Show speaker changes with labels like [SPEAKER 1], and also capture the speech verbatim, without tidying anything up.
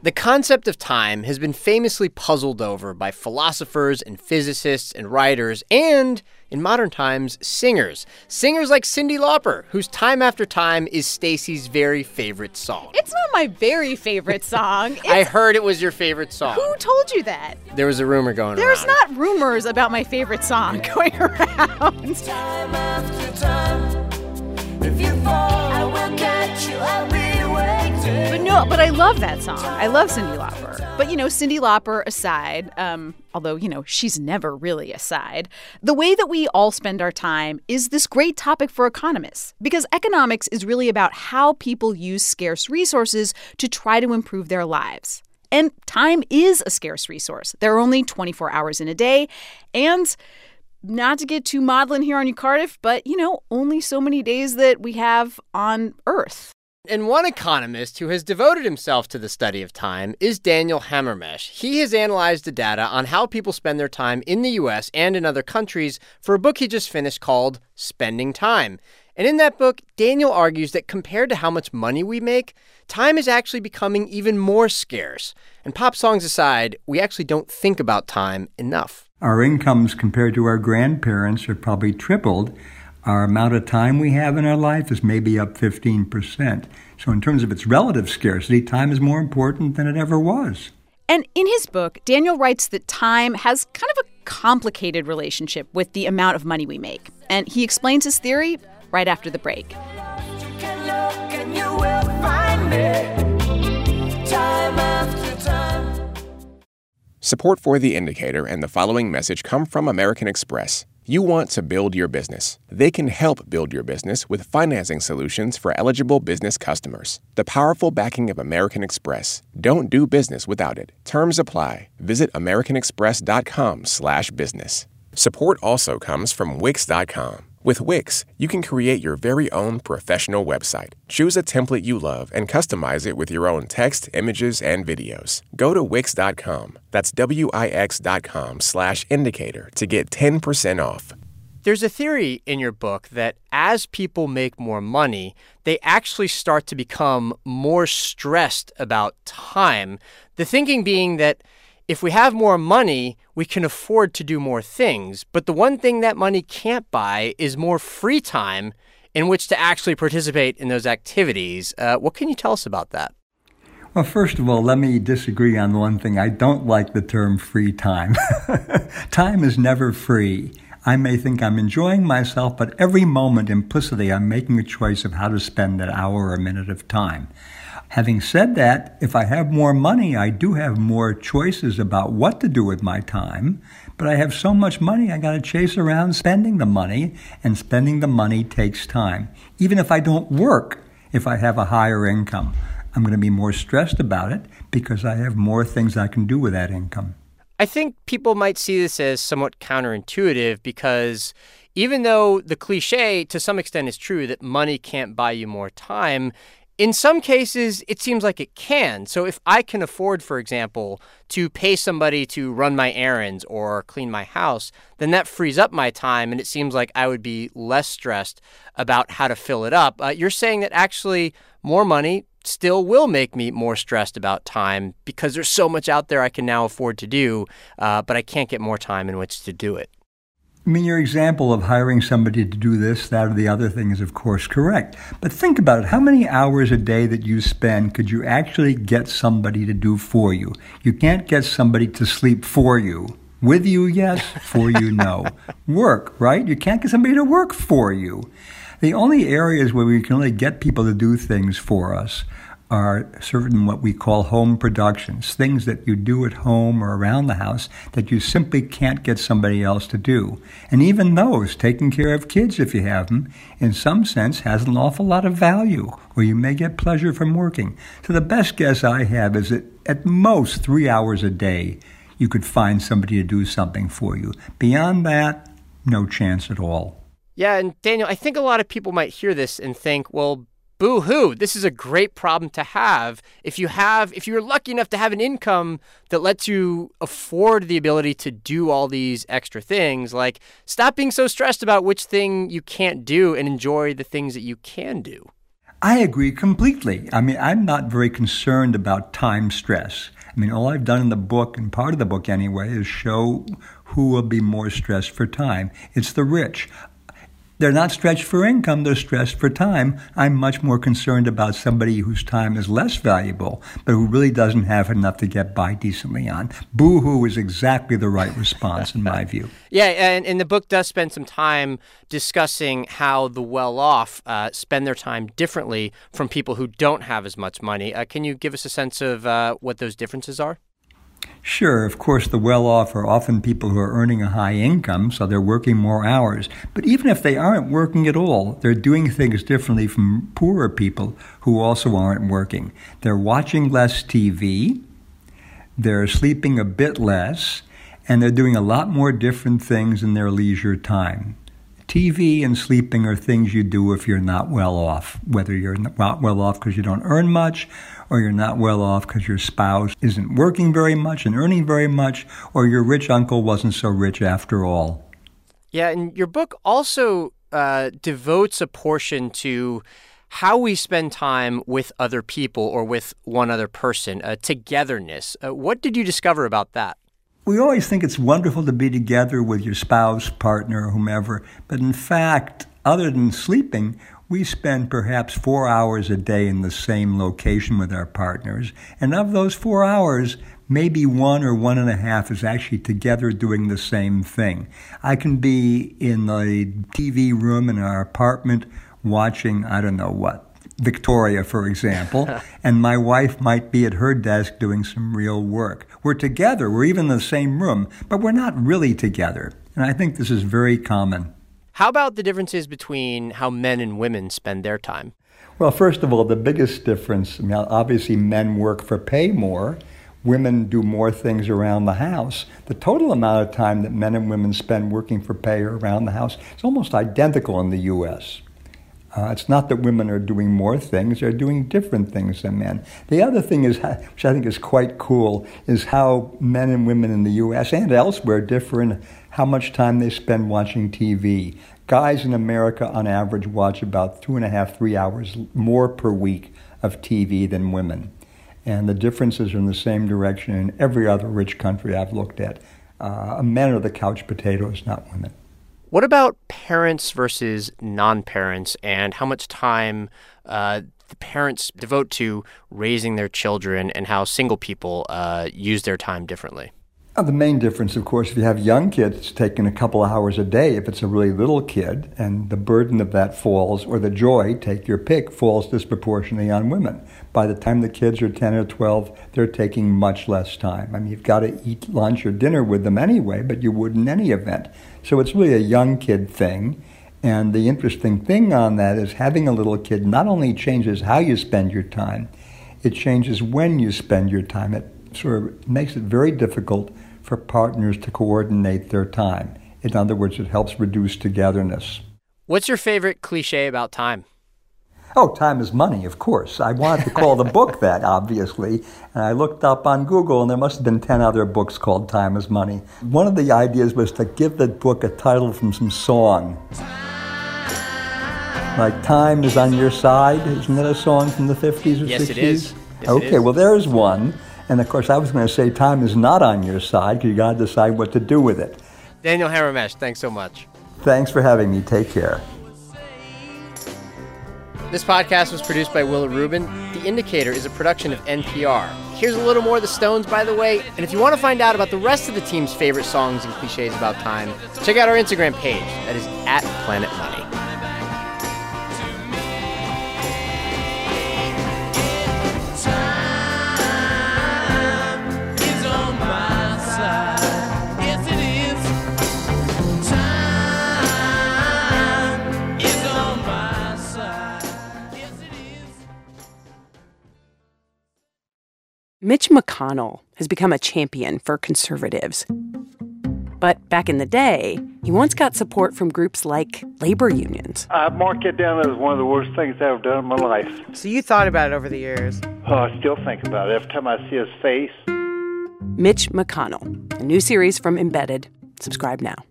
[SPEAKER 1] The concept of time has been famously puzzled over by philosophers and physicists and writers and, in modern times, singers. Singers like Cyndi Lauper, whose Time After Time is Stacey's very favorite song.
[SPEAKER 2] It's not my very favorite song. It's...
[SPEAKER 1] I heard it was your favorite song.
[SPEAKER 2] Who told you that?
[SPEAKER 1] There was a rumor going
[SPEAKER 2] There's
[SPEAKER 1] around.
[SPEAKER 2] There's not rumors about my favorite song going around.
[SPEAKER 3] Time after time, if you fall, I will catch you, I'll be waiting.
[SPEAKER 2] But no, but I love that song. I love Cyndi Lauper. But, you know, Cyndi Lauper aside, um, although, you know, she's never really aside, the way that we all spend our time is this great topic for economists, because economics is really about how people use scarce resources to try to improve their lives. And time is a scarce resource. There are only twenty-four hours in a day, and not to get too maudlin here on you, Cardiff, but, you know, only so many days that we have on Earth.
[SPEAKER 1] And one economist who has devoted himself to the study of time is Daniel Hamermesh. He has analyzed the data on how people spend their time in the U S and in other countries for a book he just finished called Spending Time. And in that book, Daniel argues that compared to how much money we make, time is actually becoming even more scarce. And pop songs aside, we actually don't think about time enough.
[SPEAKER 4] Our incomes compared to our grandparents are probably tripled. Our amount of time we have in our life is maybe up fifteen percent. So in terms of its relative scarcity, time is more important than it ever was.
[SPEAKER 2] And in his book, Daniel writes that time has kind of a complicated relationship with the amount of money we make. And he explains his theory right after the break.
[SPEAKER 5] Support for The Indicator and the following message come from American Express. You want to build your business. They can help build your business with financing solutions for eligible business customers. The powerful backing of American Express. Don't do business without it. Terms apply. Visit americanexpress.com slash business. Support also comes from Wix dot com. With Wix, you can create your very own professional website. Choose a template you love and customize it with your own text, images, and videos. Go to Wix dot com. That's W-I-X dot com slash indicator to get ten percent off.
[SPEAKER 1] There's a theory in your book that as people make more money, they actually start to become more stressed about time. The thinking being that if we have more money, we can afford to do more things. But the one thing that money can't buy is more free time in which to actually participate in those activities. Uh, what can you tell us about that?
[SPEAKER 4] Well, first of all, let me disagree on one thing. I don't like the term free time. Time is never free. I may think I'm enjoying myself, but every moment implicitly I'm making a choice of how to spend that hour or minute of time. Having said that, if I have more money, I do have more choices about what to do with my time. But I have so much money, I got to chase around spending the money, and spending the money takes time. Even if I don't work, if I have a higher income, I'm going to be more stressed about it because I have more things I can do with that income.
[SPEAKER 1] I think people might see this as somewhat counterintuitive because even though the cliche to some extent is true that money can't buy you more time, in some cases, it seems like it can. So if I can afford, for example, to pay somebody to run my errands or clean my house, then that frees up my time, and it seems like I would be less stressed about how to fill it up. Uh, you're saying that actually more money still will make me more stressed about time because there's so much out there I can now afford to do, uh, but I can't get more time in which to do it.
[SPEAKER 4] I mean, your example of hiring somebody to do this, that, or the other thing is, of course, correct. But think about it. How many hours a day that you spend could you actually get somebody to do for you? You can't get somebody to sleep for you. With you, yes. For you, no. Work, right? You can't get somebody to work for you. The only areas where we can really get people to do things for us are certain what we call home productions, things that you do at home or around the house that you simply can't get somebody else to do. And even those, taking care of kids if you have them, in some sense has an awful lot of value, or you may get pleasure from working. So the best guess I have is that at most three hours a day, you could find somebody to do something for you. Beyond that, no chance at all.
[SPEAKER 1] Yeah, and Daniel, I think a lot of people might hear this and think, well, boo-hoo, this is a great problem to have. If you have, if you're lucky enough to have an income that lets you afford the ability to do all these extra things, like stop being so stressed about which thing you can't do and enjoy the things that you can do.
[SPEAKER 4] I agree completely. I mean, I'm not very concerned about time stress. I mean, all I've done in the book, and part of the book anyway, is show who will be more stressed for time. It's the rich. They're not stretched for income, they're stressed for time. I'm much more concerned about somebody whose time is less valuable, but who really doesn't have enough to get by decently on. Boo-hoo is exactly the right response in my view.
[SPEAKER 1] Yeah, and, and the book does spend some time discussing how the well-off uh, spend their time differently from people who don't have as much money. Uh, can you give us a sense of uh, what those differences are?
[SPEAKER 4] Sure, of course, the well-off are often people who are earning a high income, so they're working more hours. But even if they aren't working at all, they're doing things differently from poorer people who also aren't working. They're watching less T V, they're sleeping a bit less, and they're doing a lot more different things in their leisure time. T V and sleeping are things you do if you're not well off, whether you're not well off because you don't earn much, or you're not well off because your spouse isn't working very much and earning very much, or your rich uncle wasn't so rich after all.
[SPEAKER 1] Yeah, and your book also uh, devotes a portion to how we spend time with other people or with one other person, uh, togetherness. Uh, what did you discover about that?
[SPEAKER 4] We always think it's wonderful to be together with your spouse, partner, or whomever, but in fact, other than sleeping, we spend perhaps four hours a day in the same location with our partners, and of those four hours, maybe one or one and a half is actually together doing the same thing. I can be in the T V room in our apartment watching, I don't know what, Victoria, for example, and my wife might be at her desk doing some real work. We're together, we're even in the same room, but we're not really together, and I think this is very common.
[SPEAKER 1] How about the differences between how men and women spend their time?
[SPEAKER 4] Well, first of all, the biggest difference, I mean, obviously men work for pay more. Women do more things around the house. The total amount of time that men and women spend working for pay or around the house is almost identical in the U S Uh, it's not that women are doing more things, they're doing different things than men. The other thing is, which I think is quite cool, is how men and women in the U S and elsewhere differ in how much time they spend watching T V. Guys in America, on average, watch about two and a half, three hours more per week of T V than women. And the differences are in the same direction in every other rich country I've looked at. Uh, men are the couch potatoes, not women.
[SPEAKER 1] What about parents versus non-parents and how much time uh, the parents devote to raising their children and how single people uh, use their time differently?
[SPEAKER 4] Uh, the main difference, of course, if you have young kids, it's taking a couple of hours a day. If it's a really little kid, and the burden of that falls, or the joy, take your pick, falls disproportionately on women. By the time the kids are ten or twelve, they're taking much less time. I mean, you've got to eat lunch or dinner with them anyway, but you would in any event. So it's really a young kid thing. And the interesting thing on that is having a little kid not only changes how you spend your time, it changes when you spend your time. It sort of makes it very difficult for partners to coordinate their time. In other words, it helps reduce togetherness.
[SPEAKER 1] What's your favorite cliche about time?
[SPEAKER 4] Oh, time is money, of course. I wanted to call the book that, obviously. And I looked up on Google, and there must have been ten other books called Time is Money. One of the ideas was to give the book a title from some song. Like, Time is on Your Side. Isn't that a song from the fifties or
[SPEAKER 1] yes,
[SPEAKER 4] sixties?
[SPEAKER 1] It is. Yes,
[SPEAKER 4] okay,
[SPEAKER 1] it is.
[SPEAKER 4] Well, there's one. And, of course, I was going to say time is not on your side because you got to decide what to do with it.
[SPEAKER 1] Daniel Haramesh, thanks so much.
[SPEAKER 4] Thanks for having me. Take care.
[SPEAKER 1] This podcast was produced by Willa Rubin. The Indicator is a production of N P R. Here's a little more of the Stones, by the way. And if you want to find out about the rest of the team's favorite songs and cliches about time, check out our Instagram page. That is at Planet Money.
[SPEAKER 6] Mitch McConnell has become a champion for conservatives. But back in the day, he once got support from groups like labor unions.
[SPEAKER 7] I mark it down as one of the worst things I've ever done in my life.
[SPEAKER 1] So you thought about it over the years?
[SPEAKER 7] Oh, I still think about it. Every time I see his face.
[SPEAKER 6] Mitch McConnell, a new series from Embedded. Subscribe now.